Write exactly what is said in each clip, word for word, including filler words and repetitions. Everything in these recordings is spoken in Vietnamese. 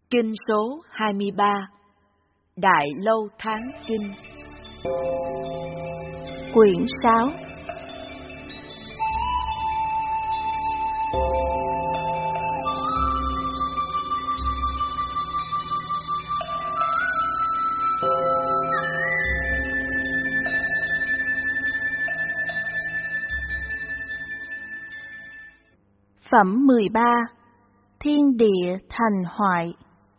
Kinh số hai mươi ba. Đại Lâu Tháng Kinh. Quyển sáu. Phẩm mười ba. Thiên địa thành hoại.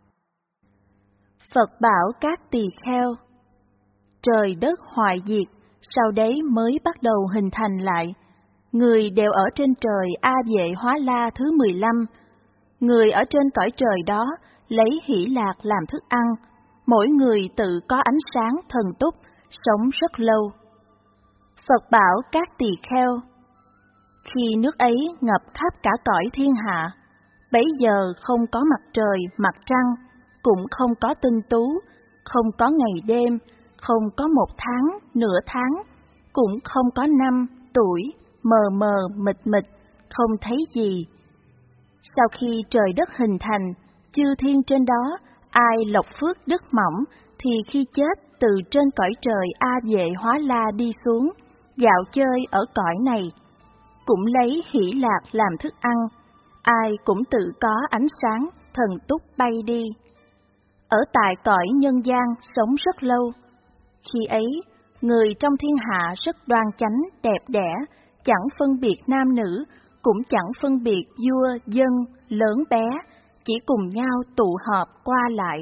Phật bảo các tỳ kheo, trời đất hoại diệt, sau đấy mới bắt đầu hình thành lại. Người đều ở trên trời A Vệ Hóa La thứ mười lăm. Người ở trên cõi trời đó lấy hỷ lạc làm thức ăn, mỗi người tự có ánh sáng thần túc, sống rất lâu. Phật bảo các tỳ kheo, khi nước ấy ngập khắp cả cõi thiên hạ, bấy giờ không có mặt trời, mặt trăng, cũng không có tinh tú, không có ngày đêm, không có một tháng, nửa tháng, cũng không có năm, tuổi, mờ mờ, mịt mịt, không thấy gì. Sau khi trời đất hình thành, chư thiên trên đó, ai lộc phước đức mỏng, thì khi chết từ trên cõi trời A Vệ Hóa La đi xuống, dạo chơi ở cõi này, cũng lấy hỷ lạc làm thức ăn, ai cũng tự có ánh sáng, thần túc bay đi. Ở tại cõi nhân gian sống rất lâu. Khi ấy, người trong thiên hạ rất đoan chánh, đẹp đẽ, chẳng phân biệt nam nữ, cũng chẳng phân biệt vua, dân, lớn bé, chỉ cùng nhau tụ họp qua lại.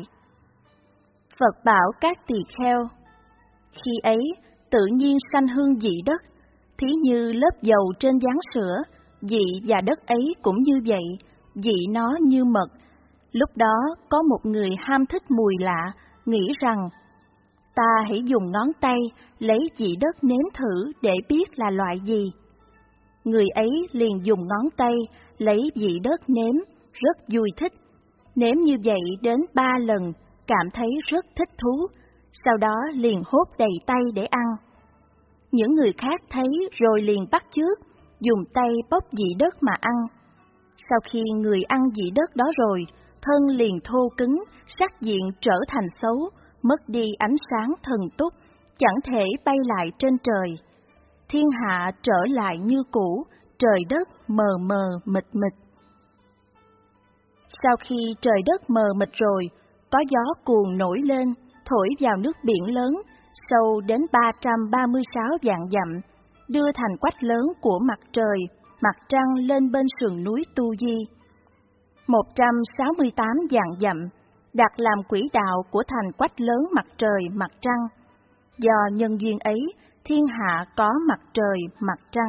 Phật bảo các tỳ kheo, khi ấy tự nhiên sanh hương vị đất, thí như lớp dầu trên gián sữa, vị và đất ấy cũng như vậy, vị nó như mật. Lúc đó có một người ham thích mùi lạ, nghĩ rằng, ta hãy dùng ngón tay lấy vị đất nếm thử để biết là loại gì. Người ấy liền dùng ngón tay lấy vị đất nếm, rất vui thích. Nếm như vậy đến ba lần, cảm thấy rất thích thú, sau đó liền hốt đầy tay để ăn. Những người khác thấy rồi liền bắt chước, dùng tay bóc vị đất mà ăn. Sau khi người ăn vị đất đó rồi, thân liền thô cứng, sắc diện trở thành xấu, mất đi ánh sáng thần túc, chẳng thể bay lại trên trời. Thiên hạ trở lại như cũ, trời đất mờ mờ mịt mịt. Sau khi trời đất mờ mịt rồi, có gió cuồng nổi lên, thổi vào nước biển lớn, sâu đến ba trăm ba mươi sáu vạn dặm, đưa thành quách lớn của mặt trời, mặt trăng lên bên sườn núi Tu Di. một trăm sáu mươi tám vạn dặm, đặt làm quỹ đạo của thành quách lớn mặt trời, mặt trăng. Do nhân duyên ấy, thiên hạ có mặt trời, mặt trăng.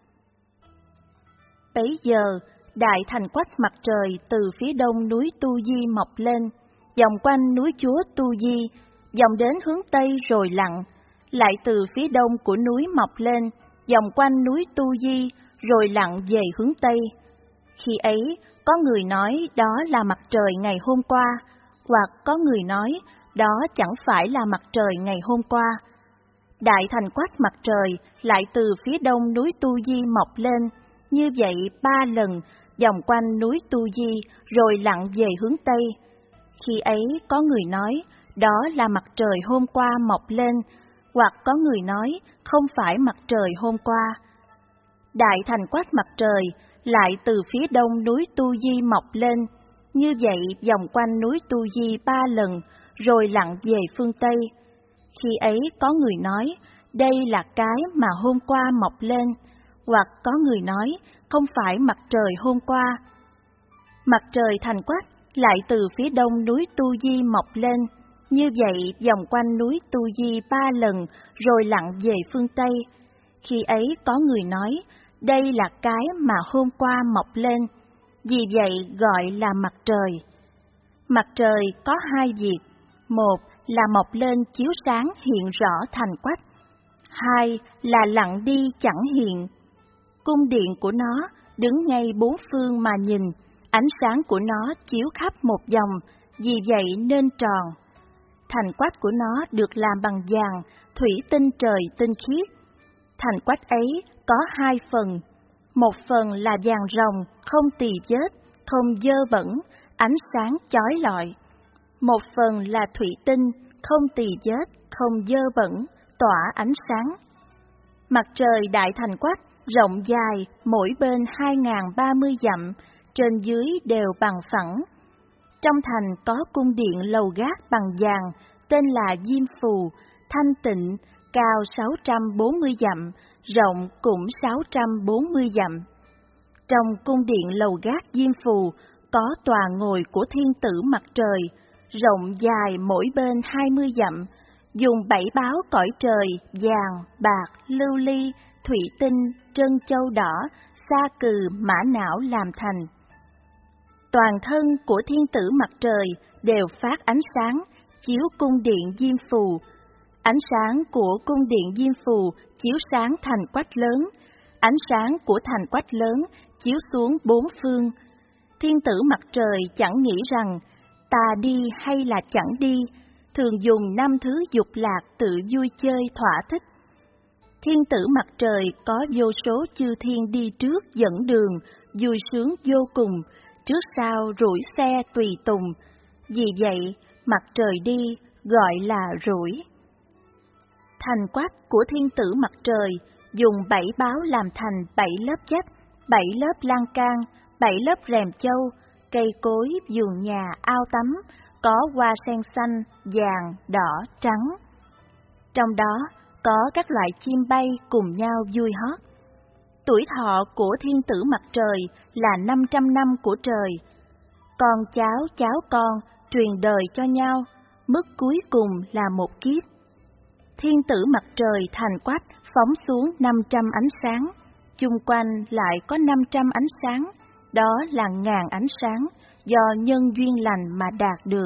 Bấy giờ, đại thành quách mặt trời từ phía đông núi Tu Di mọc lên, vòng quanh núi Chúa Tu Di, vòng đến hướng Tây rồi lặn, lại từ phía đông của núi mọc lên, vòng quanh núi Tu Di, rồi lặn về hướng Tây. Khi ấy, có người nói đó là mặt trời ngày hôm qua, hoặc có người nói đó chẳng phải là mặt trời ngày hôm qua. Đại thành quách mặt trời lại từ phía đông núi Tu Di mọc lên, như vậy ba lần, vòng quanh núi Tu Di, rồi lặn về hướng Tây. Khi ấy có người nói đó là mặt trời hôm qua mọc lên, hoặc có người nói không phải mặt trời hôm qua. Đại thành quách mặt trời lại từ phía đông núi Tu Di mọc lên, như vậy vòng quanh núi Tu Di ba lần, rồi lặn về phương Tây. Khi ấy có người nói, đây là cái mà hôm qua mọc lên, hoặc có người nói, không phải mặt trời hôm qua. Mặt trời thành quách lại từ phía đông núi Tu Di mọc lên, như vậy vòng quanh núi Tu Di ba lần, rồi lặn về phương Tây. Khi ấy có người nói, đây là cái mà hôm qua mọc lên, vì vậy gọi là mặt trời. Mặt trời có hai việc, một là mọc lên chiếu sáng hiện rõ thành quách, hai là lặn đi chẳng hiện. Cung điện của nó đứng ngay bốn phương mà nhìn, ánh sáng của nó chiếu khắp một vòng, vì vậy nên tròn. Thành quách của nó được làm bằng vàng, thủy tinh trời tinh khiết. Thành quách ấy có hai phần, một phần là vàng ròng, không tì vết, không dơ bẩn, ánh sáng chói lọi. Một phần là thủy tinh, không tì vết, không dơ bẩn, tỏa ánh sáng. Mặt trời Đại Thành Quách rộng dài, mỗi bên hai nghìn ba mươi dặm, trên dưới đều bằng phẳng. Trong thành có cung điện lầu gác bằng vàng, tên là Diêm Phù, thanh tịnh, cao sáu trăm bốn mươi dặm, rộng cũng sáu trăm bốn mươi dặm. Trong cung điện lầu gác Diêm Phù có tòa ngồi của thiên tử mặt trời, rộng dài mỗi bên hai mươi dặm, dùng bảy báo cõi trời vàng, bạc, lưu ly, thủy tinh, trân châu đỏ, sa cừ, mã não làm thành. Toàn thân của thiên tử mặt trời đều phát ánh sáng, chiếu cung điện Diêm Phù. Ánh sáng của cung điện Diêm Phù chiếu sáng thành Quách lớn, ánh sáng của thành Quách lớn chiếu xuống bốn phương. Thiên tử mặt trời chẳng nghĩ rằng ta đi hay là chẳng đi, thường dùng năm thứ dục lạc tự vui chơi thỏa thích. Thiên tử mặt trời có vô số chư thiên đi trước dẫn đường, vui sướng vô cùng, trước sau rủi xe tùy tùng. Vì vậy, mặt trời đi gọi là rủi. Thành Quách của thiên tử mặt trời dùng bảy báo làm thành bảy lớp vách, bảy lớp lan can, bảy lớp rèm châu, cây cối, vườn nhà, ao tắm, có hoa sen xanh, vàng, đỏ, trắng. Trong đó có các loại chim bay cùng nhau vui hót. Tuổi thọ của thiên tử mặt trời là năm trăm năm của trời. Con cháu cháu con truyền đời cho nhau, mức cuối cùng là một kiếp. Thiên tử mặt trời thành Quách phóng xuống năm trăm ánh sáng, chung quanh lại có năm trăm ánh sáng, đó là ngàn ánh sáng do nhân duyên lành mà đạt được.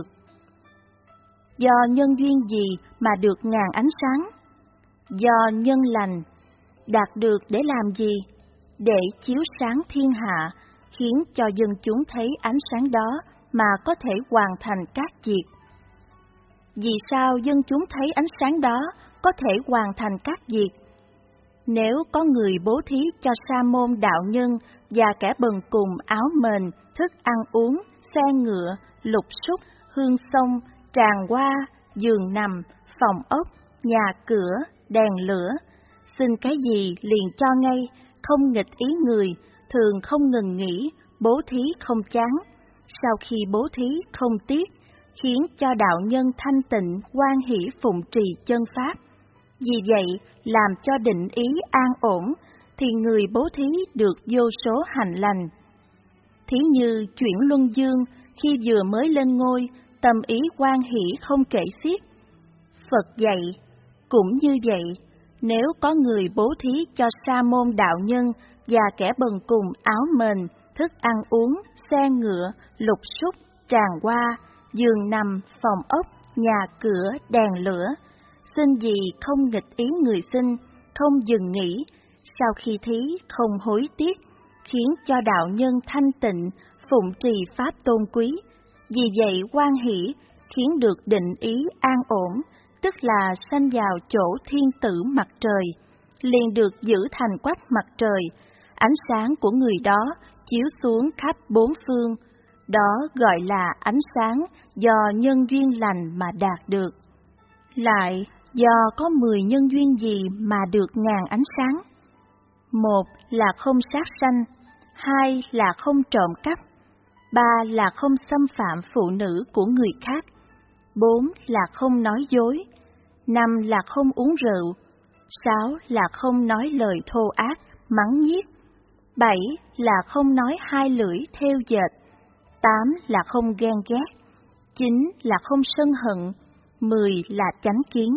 Do nhân duyên gì mà được ngàn ánh sáng? Do nhân lành. Đạt được để làm gì? Để chiếu sáng thiên hạ, khiến cho dân chúng thấy ánh sáng đó mà có thể hoàn thành các việc. Vì sao dân chúng thấy ánh sáng đó có thể hoàn thành các việc? Nếu có người bố thí cho sa môn đạo nhân và kẻ bần cùng áo mền, thức ăn uống, xe ngựa, lục súc, hương sông, tràng hoa, giường nằm, phòng ốc, nhà cửa, đèn lửa, xin cái gì liền cho ngay, không nghịch ý người, thường không ngừng nghỉ, bố thí không chán. Sau khi bố thí không tiếc, khiến cho đạo nhân thanh tịnh, hoan hỷ phụng trì chân pháp. Vì vậy, làm cho định ý an ổn, thì người bố thí được vô số hạnh lành. Thí như chuyển Luân Dương, khi vừa mới lên ngôi, tâm ý hoan hỷ không kể xiết. Phật dạy, cũng như vậy, nếu có người bố thí cho sa môn đạo nhân và kẻ bần cùng áo mền, thức ăn uống, xe ngựa, lục súc, tràng hoa, giường nằm, phòng ốc, nhà cửa, đèn lửa, xin gì không nghịch ý người xin, không dừng nghỉ, sau khi thí không hối tiếc, khiến cho đạo nhân thanh tịnh, phụng trì pháp tôn quý. Vì vậy hoan hỷ, khiến được định ý an ổn, tức là sanh vào chỗ thiên tử mặt trời, liền được giữ thành Quách mặt trời, ánh sáng của người đó chiếu xuống khắp bốn phương, đó gọi là ánh sáng do nhân duyên lành mà đạt được. Lại, do có mười nhân duyên gì mà được ngàn ánh sáng? Một là không sát sanh, hai là không trộm cắp, ba là không xâm phạm phụ nữ của người khác, bốn là không nói dối, năm là không uống rượu, sáu là không nói lời thô ác, mắng nhiếc, bảy là không nói hai lưỡi thêu dệt, tám là không ghen ghét, chín là không sân hận, mười là chánh kiến.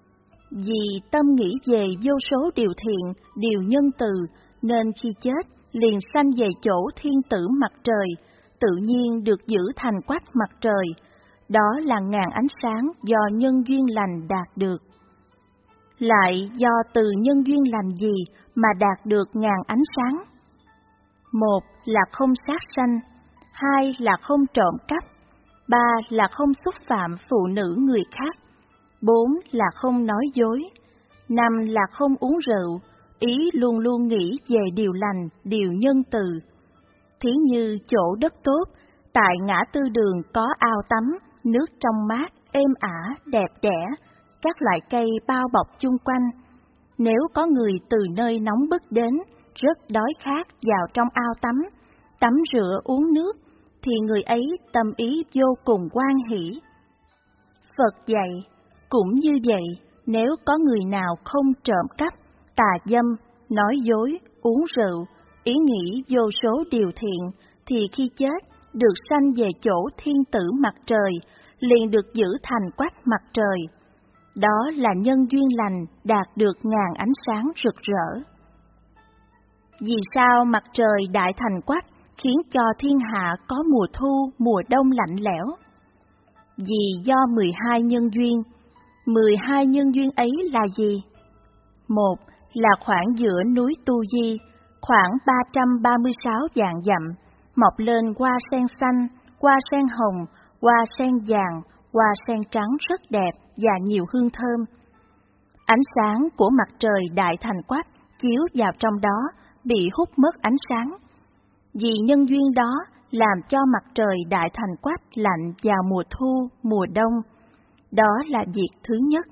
Vì tâm nghĩ về vô số điều thiện, điều nhân từ, nên khi chết liền sanh về chỗ thiên tử mặt trời, tự nhiên được giữ thành Quách mặt trời. Đó là ngàn ánh sáng do nhân duyên lành đạt được. Lại do từ nhân duyên lành gì mà đạt được ngàn ánh sáng? Một là không sát sanh, hai là không trộm cắp, ba là không xúc phạm phụ nữ người khác, bốn là không nói dối, năm là không uống rượu, ý luôn luôn nghĩ về điều lành, điều nhân từ. Thí như chỗ đất tốt, Tại ngã tư đường có ao tắm, nước trong mát, êm ả, đẹp đẽ, các loại cây bao bọc chung quanh. Nếu có người từ nơi nóng bức đến, rất đói khát vào trong ao tắm, tắm rửa uống nước, thì người ấy tâm ý vô cùng hoan hỷ. Phật dạy, cũng như vậy, nếu có người nào không trộm cắp, tà dâm, nói dối, uống rượu, ý nghĩ vô số điều thiện, thì khi chết, được sanh về chỗ thiên tử mặt trời, liền được giữ thành quách mặt trời. Đó là nhân duyên lành đạt được ngàn ánh sáng rực rỡ. Vì sao mặt trời đại thành quách khiến cho thiên hạ có mùa thu, mùa đông lạnh lẽo? Vì do mười hai nhân duyên. Mười hai nhân duyên ấy là gì? Một là khoảng giữa núi Tu Di, khoảng ba trăm ba mươi sáu vạn dặm, mọc lên hoa sen xanh, hoa sen hồng, hoa sen vàng, hoa sen trắng rất đẹp và nhiều hương thơm. Ánh sáng của mặt trời đại thành quách chiếu vào trong đó bị hút mất ánh sáng. Vì nhân duyên đó làm cho mặt trời đại thành quách lạnh vào mùa thu, mùa đông. Đó là việc thứ nhất.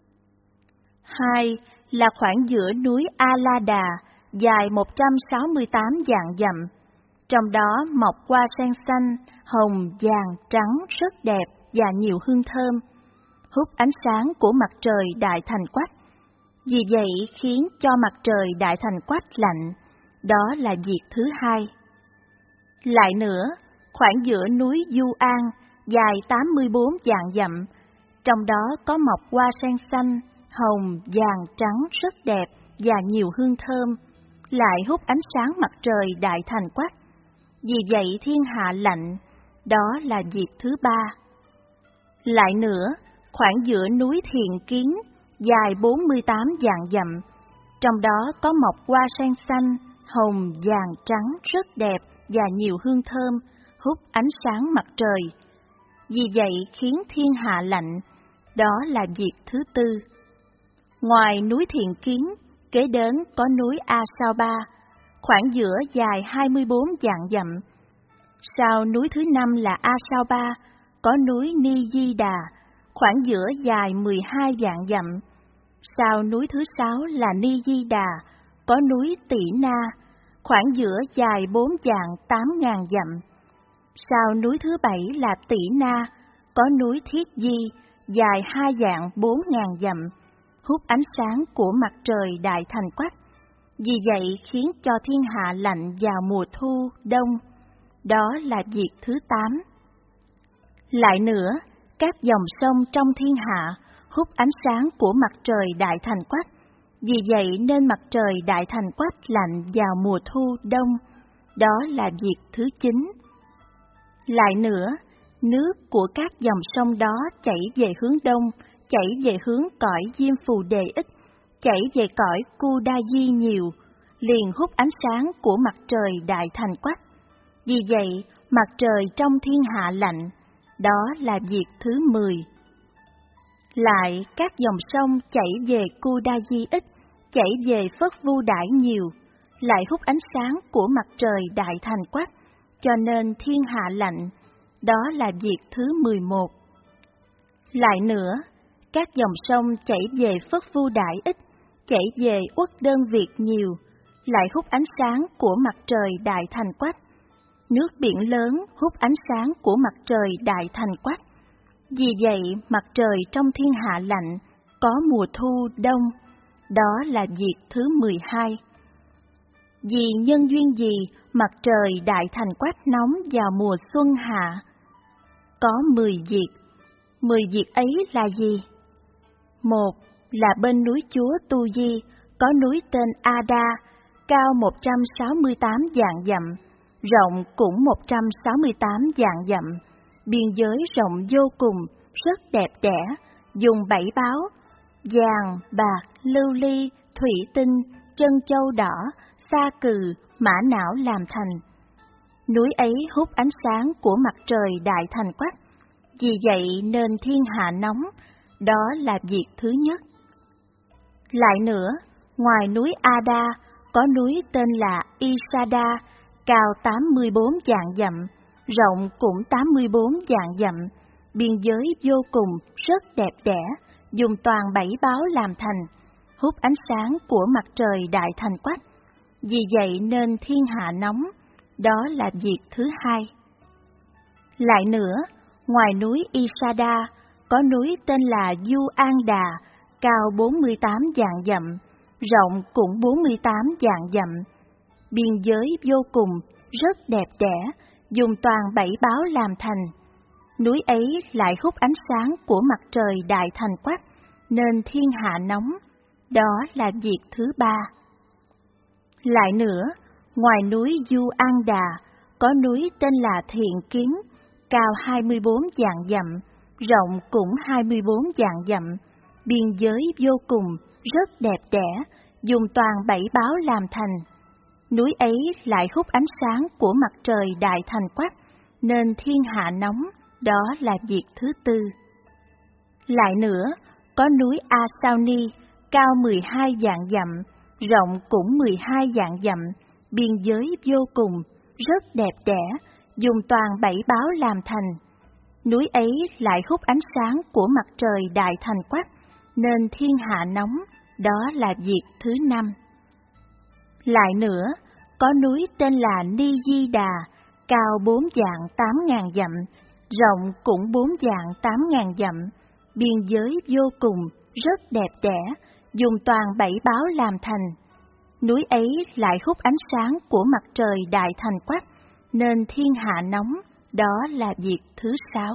Hai là khoảng giữa núi A La Đà, dài một trăm sáu mươi tám vạn dặm. Trong đó mọc hoa sen xanh, hồng, vàng, trắng rất đẹp và nhiều hương thơm, hút ánh sáng của mặt trời đại thành quách. Vì vậy khiến cho mặt trời đại thành quách lạnh. Đó là việc thứ hai. Lại nữa, khoảng giữa núi Du An, dài tám mươi bốn vạn dặm, trong đó có mọc hoa sen xanh, hồng, vàng, trắng rất đẹp và nhiều hương thơm, lại hút ánh sáng mặt trời đại thành quách. Vì vậy thiên hạ lạnh. Đó là việc thứ ba. Lại nữa, khoảng giữa núi Thiện Kiến, dài bốn mươi tám vạn dặm, trong đó có mọc hoa sen xanh, hồng, vàng, trắng rất đẹp và nhiều hương thơm, hút ánh sáng mặt trời. Vì vậy khiến thiên hạ lạnh. Đó là việc thứ tư. Ngoài núi Thiện Kiến, kế đến có núi A Sao Ba, khoảng giữa dài hai mươi bốn vạn dặm. Sau núi thứ năm là A Sao Ba, có núi Ni Di Đà, khoảng giữa dài mười hai vạn dặm. Sau núi thứ sáu là Ni Di Đà, có núi Tỷ Na, khoảng giữa dài bốn vạn tám ngàn dặm. Sau núi thứ bảy là Tỷ Na, có núi Thiết Di, dài hai vạn bốn ngàn dặm, hút ánh sáng của mặt trời đại thành quách. Vì vậy khiến cho thiên hạ lạnh vào mùa thu, đông. Đó là việc thứ tám. Lại nữa, các dòng sông trong thiên hạ hút ánh sáng của mặt trời đại thành quách. Vì vậy nên mặt trời đại thành quách lạnh vào mùa thu, đông. Đó là việc thứ chín. Lại nữa, nước của các dòng sông đó chảy về hướng đông, chảy về hướng cõi Diêm Phù Đề ít, chảy về cõi Cu Đa Di nhiều, liền hút ánh sáng của mặt trời đại thành quách. Vì vậy, mặt trời trong thiên hạ lạnh. Đó là việc thứ mười. Lại, các dòng sông chảy về Cu Đa Di ít, chảy về Phất Vu Đãi nhiều, lại hút ánh sáng của mặt trời đại thành quách, cho nên thiên hạ lạnh. Đó là việc thứ mười một. Lại nữa, các dòng sông chảy về Phất Vu Đãi ít, chảy về Uất Đơn Việt nhiều, lại hút ánh sáng của mặt trời đại thành quách. Nước biển lớn hút ánh sáng của mặt trời đại thành quách. Vì vậy mặt trời trong thiên hạ lạnh, có mùa thu, đông. Đó là việc thứ mười hai. Vì nhân duyên gì mặt trời đại thành quách nóng vào mùa xuân hạ? Có mười việc. Mười việc ấy là gì? Một là bên núi Chúa Tu Di, có núi tên Ada, cao một trăm sáu mươi tám vạn dặm, rộng cũng một trăm sáu mươi tám vạn dặm, biên giới rộng vô cùng, rất đẹp đẽ, dùng bảy báo, vàng, bạc, lưu ly, thủy tinh, trân châu đỏ, sa cừ, mã não làm thành. Núi ấy hút ánh sáng của mặt trời đại thành quách, vì vậy nên thiên hạ nóng. Đó là việc thứ nhất. Lại nữa, ngoài núi Ada, có núi tên là Isada, cao tám mươi bốn vạn dặm, rộng cũng tám mươi bốn vạn dặm, biên giới vô cùng rất đẹp đẽ, dùng toàn bảy báo làm thành, hút ánh sáng của mặt trời đại thành quách. Vì vậy nên thiên hạ nóng, đó là việc thứ hai. Lại nữa, ngoài núi Isada, có núi tên là Du An Đà, cao bốn mươi tám vạn dặm, rộng cũng bốn mươi tám vạn dặm, biên giới vô cùng rất đẹp đẽ, dùng toàn bảy báo làm thành. Núi ấy lại hút ánh sáng của mặt trời đại thành quách, nên thiên hạ nóng, đó là việc thứ ba. Lại nữa, ngoài núi Du An Đà, có núi tên là Thiện Kiến, cao hai mươi bốn vạn dặm, rộng cũng hai mươi bốn vạn dặm, biên giới vô cùng rất đẹp đẽ, dùng toàn bảy báo làm thành. Núi ấy lại hút ánh sáng của mặt trời đại thành quách, nên thiên hạ nóng, đó là việc thứ tư. Lại nữa, có núi A Sao Ni, cao mười hai vạn dặm, rộng cũng mười hai vạn dặm, biên giới vô cùng rất đẹp đẽ, dùng toàn bảy báo làm thành. Núi ấy lại hút ánh sáng của mặt trời đại thành quách, nên thiên hạ nóng, đó là việc thứ năm. Lại nữa, có núi tên là Ni Di Đà, cao bốn vạn tám ngàn dặm, rộng cũng bốn vạn tám ngàn dặm, biên giới vô cùng rất đẹp đẽ, dùng toàn bảy báo làm thành. Núi ấy lại hút ánh sáng của mặt trời đại thành quách, nên thiên hạ nóng, đó là việc thứ sáu.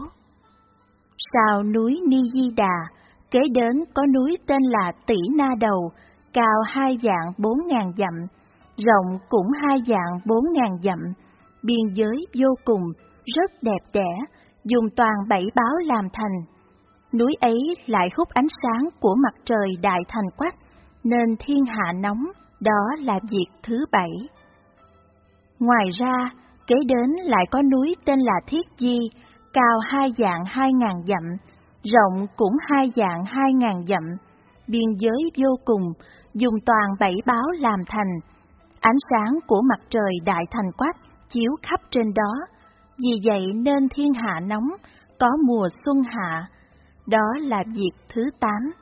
Sau núi Ni Di Đà, kế đến có núi tên là Tỷ Na Đầu, cao hai vạn bốn ngàn dặm, rộng cũng hai vạn bốn ngàn dặm, biên giới vô cùng rất đẹp đẽ, dùng toàn bảy báo làm thành. Núi ấy lại hút ánh sáng của mặt trời đại thành quách, nên thiên hạ nóng, đó là việc thứ bảy. Ngoài ra, kế đến lại có núi tên là Thiết Di, cao hai vạn hai ngàn dặm, rộng cũng hai vạn hai ngàn dặm, biên giới vô cùng, dùng toàn bảy báo làm thành. Ánh sáng của mặt trời đại thành quách chiếu khắp trên đó, vì vậy nên thiên hạ nóng, có mùa xuân hạ, đó là việc thứ tám.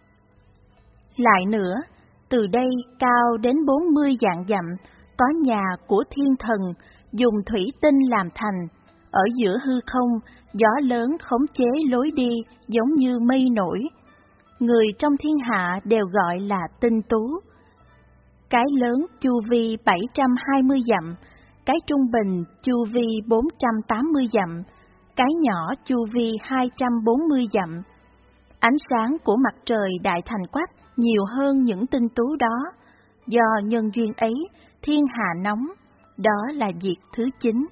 Lại nữa, từ đây cao đến bốn mươi vạn dặm, có nhà của thiên thần, dùng thủy tinh làm thành, ở giữa hư không, gió lớn khống chế lối đi giống như mây nổi. Người trong thiên hạ đều gọi là tinh tú. Cái lớn chu vi bảy trăm hai mươi dặm, cái trung bình chu vi bốn trăm tám mươi dặm, cái nhỏ chu vi hai trăm bốn mươi dặm. Ánh sáng của mặt trời đại thành quách nhiều hơn những tinh tú đó, do nhân duyên ấy thiên hạ nóng, đó là việc thứ chín.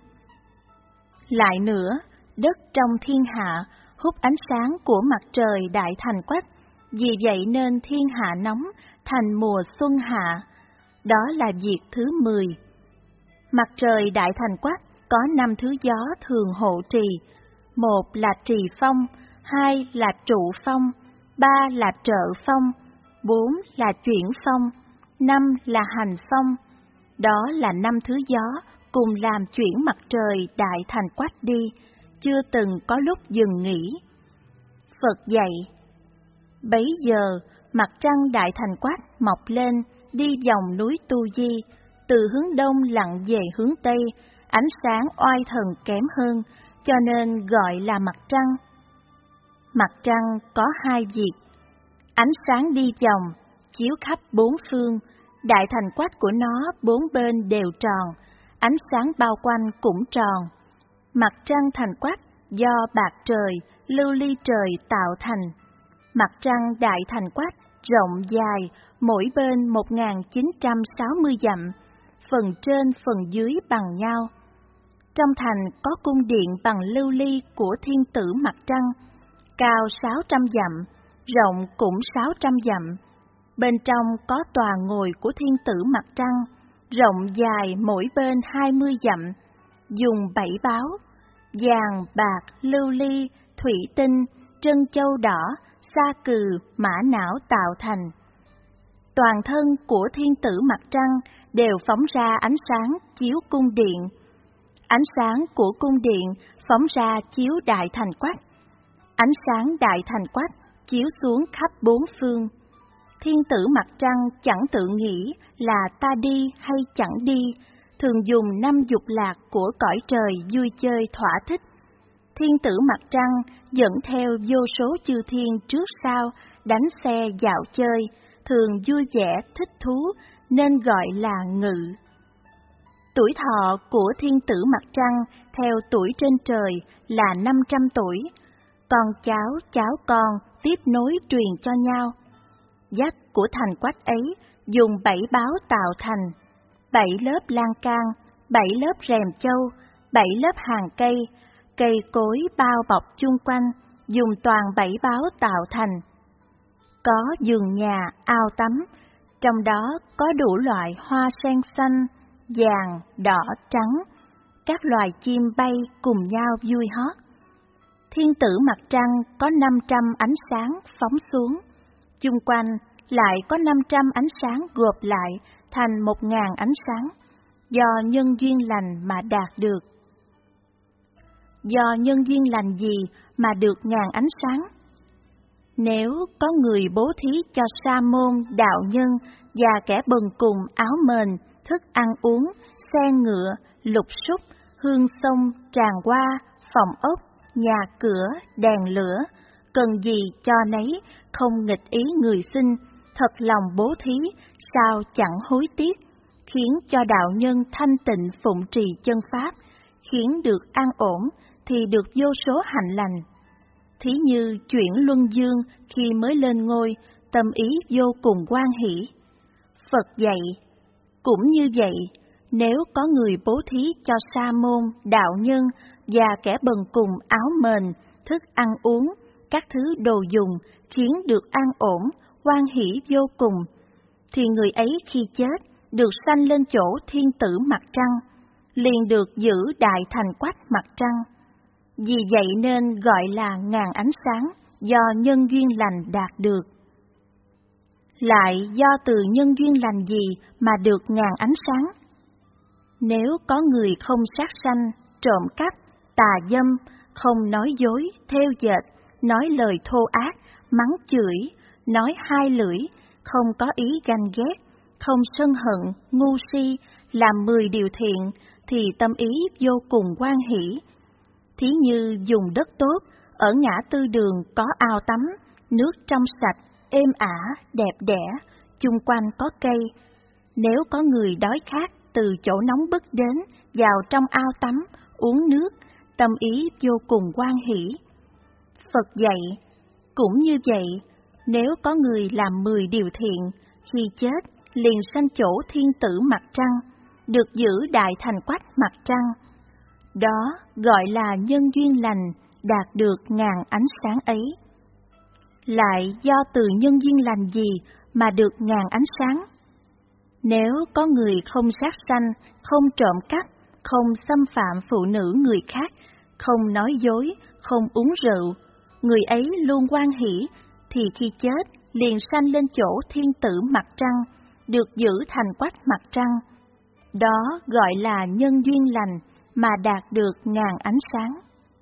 Lại nữa, đất trong thiên hạ hút ánh sáng của mặt trời đại thành quách, vì vậy nên thiên hạ nóng thành mùa xuân hạ, đó là việc thứ mười. Mặt trời đại thành quách có năm thứ gió thường hộ trì, một là trì phong, hai là trụ phong, ba là trợ phong, bốn là chuyển phong, năm là hành phong. Đó là năm thứ gió cùng làm chuyển mặt trời đại thành quách đi, chưa từng có lúc dừng nghỉ. Phật dạy: bấy giờ mặt trăng đại thành quách mọc lên, đi vòng núi Tu Di, từ hướng đông lặn về hướng tây, ánh sáng oai thần kém hơn, cho nên gọi là mặt trăng. Mặt trăng có hai việc: ánh sáng đi vòng, chiếu khắp bốn phương, đại thành quách của nó bốn bên đều tròn, ánh sáng bao quanh cũng tròn. Mặt trăng thành quách do bạc trời, lưu ly trời tạo thành. Mặt trăng đại thành quách rộng dài, mỗi bên một nghìn chín trăm sáu mươi dặm, phần trên phần dưới bằng nhau. Trong thành có cung điện bằng lưu ly của thiên tử mặt trăng, cao sáu trăm dặm, rộng cũng sáu trăm dặm. Bên trong có tòa ngồi của thiên tử mặt trăng, rộng dài mỗi bên hai mươi dặm, dùng bảy báo, vàng, bạc, lưu ly, thủy tinh, trân châu đỏ, sa cừ, mã não tạo thành. Toàn thân của thiên tử mặt trăng đều phóng ra ánh sáng chiếu cung điện. Ánh sáng của cung điện phóng ra chiếu đại thành quách. Ánh sáng đại thành quách chiếu xuống khắp bốn phương. Thiên tử mặt trăng chẳng tự nghĩ là ta đi hay chẳng đi, thường dùng năm dục lạc của cõi trời vui chơi thỏa thích. Thiên tử mặt trăng dẫn theo vô số chư thiên trước sau đánh xe dạo chơi, thường vui vẻ thích thú nên gọi là ngự. Tuổi thọ của thiên tử mặt trăng theo tuổi trên trời là năm trăm tuổi, con cháu cháu con tiếp nối truyền cho nhau. Dách của thành quách ấy dùng bảy báo tạo thành, bảy lớp lan can, bảy lớp rèm châu, bảy lớp hàng cây, cây cối bao bọc chung quanh, dùng toàn bảy báo tạo thành. Có giường nhà, ao tắm, trong đó có đủ loại hoa sen xanh, vàng, đỏ, trắng, các loài chim bay cùng nhau vui hót. Thiên tử mặt trăng có năm trăm ánh sáng phóng xuống, chung quanh lại có năm trăm ánh sáng gộp lại thành một ngàn ánh sáng, do nhân duyên lành mà đạt được. Do nhân duyên lành gì mà được ngàn ánh sáng? Nếu có người bố thí cho sa môn, đạo nhân và kẻ bần cùng áo mền, thức ăn uống, xe ngựa, lục súc, hương sông, tràng hoa, phòng ốc, nhà cửa, đèn lửa, cần gì cho nấy, không nghịch ý người sinh, thật lòng bố thí, sao chẳng hối tiếc, khiến cho đạo nhân thanh tịnh phụng trì chân pháp, khiến được an ổn, thì được vô số hạnh lành. Thí như chuyển luân dương khi mới lên ngôi, tâm ý vô cùng hoan hỷ. Phật dạy, cũng như vậy, nếu có người bố thí cho sa môn, đạo nhân và kẻ bần cùng áo mền, thức ăn uống, các thứ đồ dùng, khiến được an ổn, hoan hỷ vô cùng, thì người ấy khi chết được sanh lên chỗ thiên tử mặt trăng, liền được giữ đại thành quách mặt trăng. Vì vậy nên gọi là ngàn ánh sáng, do nhân duyên lành đạt được. Lại do từ nhân duyên lành gì mà được ngàn ánh sáng? Nếu có người không sát sanh, trộm cắp, tà dâm, không nói dối, thêu dệt, nói lời thô ác, mắng chửi, nói hai lưỡi, không có ý ganh ghét, không sân hận, ngu si, làm mười điều thiện, thì tâm ý vô cùng hoan hỷ. Thí như dùng đất tốt, ở ngã tư đường có ao tắm, nước trong sạch, êm ả, đẹp đẽ, chung quanh có cây. Nếu có người đói khát từ chỗ nóng bức đến, vào trong ao tắm, uống nước, tâm ý vô cùng hoan hỷ. Phật dạy, cũng như vậy, nếu có người làm mười điều thiện, khi chết liền sanh chỗ thiên tử mặt trăng, được giữ đại thành quách mặt trăng. Đó gọi là nhân duyên lành, đạt được ngàn ánh sáng ấy. Lại do từ nhân duyên lành gì mà được ngàn ánh sáng? Nếu có người không sát sanh, không trộm cắp, không xâm phạm phụ nữ người khác, không nói dối, không uống rượu, người ấy luôn hoan hỷ, thì khi chết liền sanh lên chỗ thiên tử mặt trăng, được giữ thành quách mặt trăng. Đó gọi là nhân duyên lành mà đạt được ngàn ánh sáng.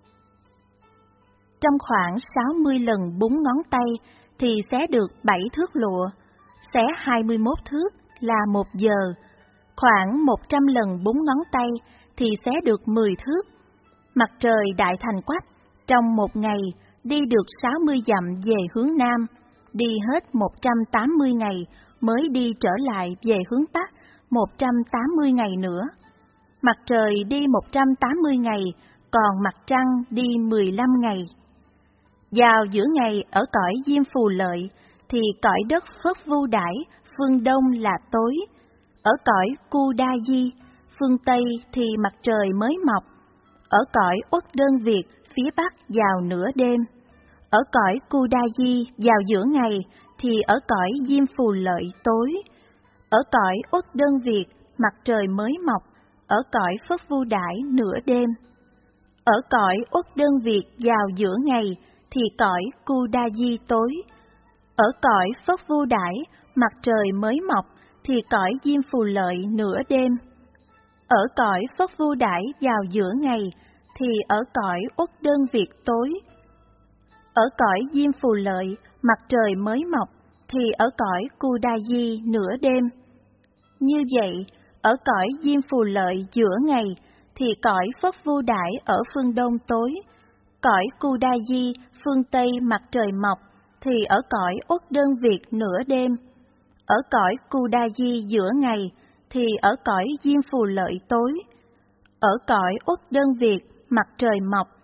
Trong khoảng sáu mươi lần búng ngón tay thì xé được bảy thước lụa, xé hai mươi mốt thước là một giờ. Khoảng một trăm lần búng ngón tay thì xé được mười thước. Mặt trời đại thành quách trong một ngày đi được sáu mươi dặm về hướng Nam, đi hết một trăm tám mươi ngày mới đi trở lại về hướng Bắc một trăm tám mươi ngày nữa. Mặt trời đi một trăm tám mươi ngày, còn mặt trăng đi mười lăm ngày. Vào giữa ngày ở cõi Diêm Phù Lợi, thì cõi đất Phất Vu Đãi, phương Đông là tối. Ở cõi Cu Đa Di, phương Tây thì mặt trời mới mọc. Ở cõi Uất Đơn Việt, phía Bắc vào nửa đêm. Ở cõi Cu Đa Di vào giữa ngày, thì ở cõi Diêm Phù Lợi tối. Ở cõi Uất Đơn Việt, mặt trời mới mọc. Ở cõi Phất Vu Đãi nửa đêm. Ở cõi Uất Đơn Việt vào giữa ngày, thì cõi Cu Đa Di tối. Ở cõi Phất Vu Đãi, mặt trời mới mọc, thì cõi Diêm Phù Lợi nửa đêm. Ở cõi phất vu đãi vào giữa ngày, thì ở cõi uất đơn việt tối. Ở cõi diêm phù lợi, mặt trời mới mọc, thì ở cõi cu đa di nửa đêm. Như vậy, ở cõi diêm phù lợi giữa ngày, thì cõi phất vu đãi ở phương đông tối. Cõi cu đa di phương tây mặt trời mọc, thì ở cõi uất đơn việt nửa đêm. Ở cõi cu đa di giữa ngày, thì ở cõi diêm phù lợi tối. Ở cõi uất đơn việt mặt trời mọc,